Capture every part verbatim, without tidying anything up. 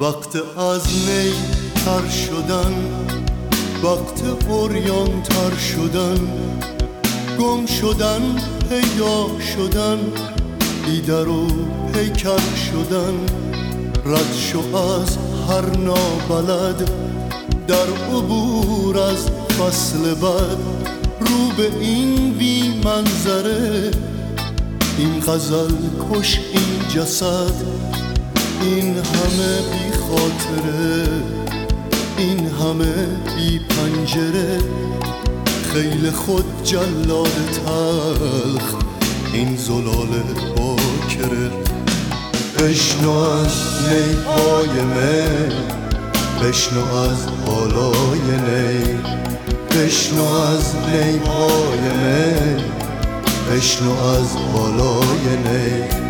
وقت از نی تر شدن، وقت عریان تر شدن، گم شدن، پیدا شدن، بی در و پیکر شدن. رد شو از هر نابلد در عبور از فصل بد، رو به این بی منظره، این غزل کش این جسد، این همه بی خاطره، این همه بی پنجره. خیل خود جلاد تلخ، این زلال باکره. بشنو از نی پای می، بشنو از بالای نی، بشنو از نی پای می، بشنو از بالای نی.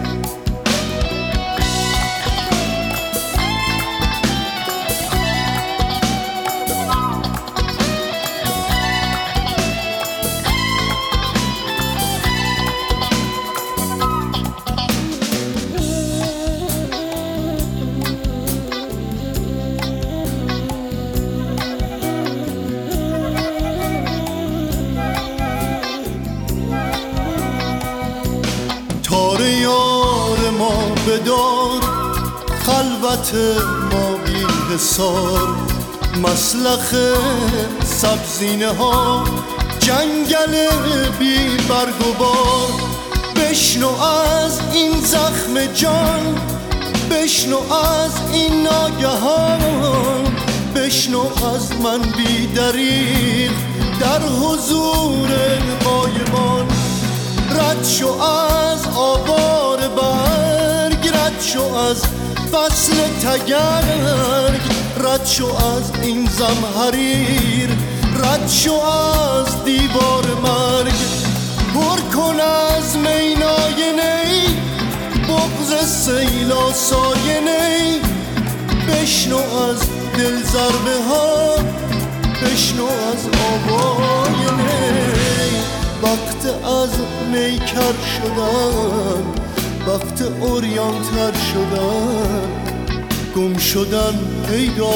تار یار ما بدار، خلوت ما بی حصار، مسلخ سبزینه ها، جنگل بی برگ و بار. بشنو از این زخم جان، بشنو از این ناگهان، بشنو از من بی دریغ در حضور غایبان. رد شو از آوار برگ، رد شو از فصل تگرگ، رد شو از این زمهریر، رد شو از دیوار مرگ. پر کن از مینای نی، بغض سیل آسای نی. بشنو از دل ضربه ها، بشنو از آوای نی. وقت از نی کر شدن، وقت عریان تر شدن، گم شدن، پیدا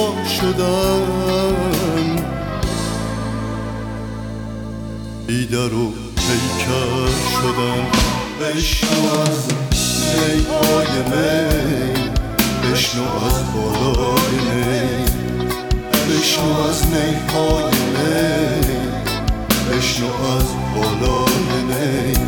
شدن، بی در و پیکر شدن. بشنو از نی پای می، بشنو از بالای نی، بشنو از نی پای می، بشنو از بالای نی.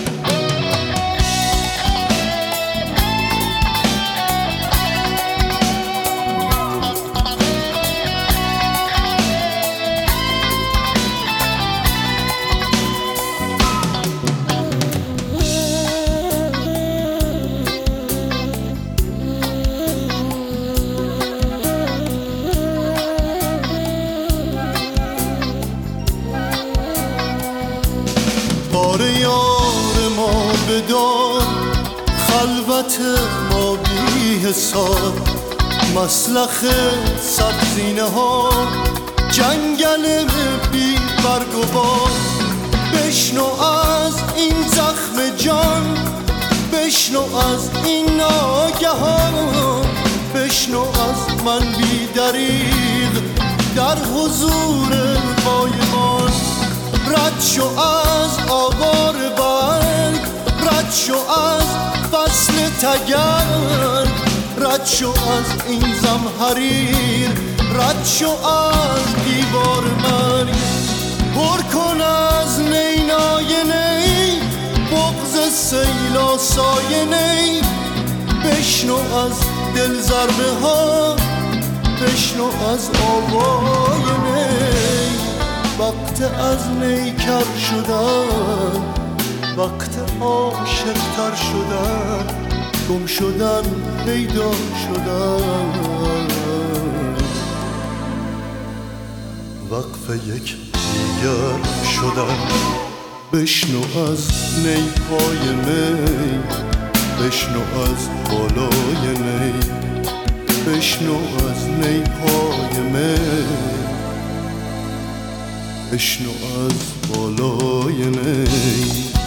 تار یار ما بدار، خلوت ما بی حصار، مسلخ سبزینه ها، جنگل بی برگ و بار. بشنو از این زخم جان، بشنو از این ناگهان، بشنو از من بی دریغ در حضور غایبان. رد شو از آوار برگ، رد شو از فصل تگرگ، رد شو از این زمهریر، رد شو از دیوار مرگ. پر کن از نینای نی، بغض سیل آسای نی. بشنو از دل ضربه ها، بشنو از آوای نی. وقت از نی کر شدن، وقت عاشق تر شدن، گم شدن، پیدا شدن. وقف یک دیگر شدن. بشنو از نی پای می، بشنو از بالای نی، بشنو از نی پای می، بشنو از بالای نی.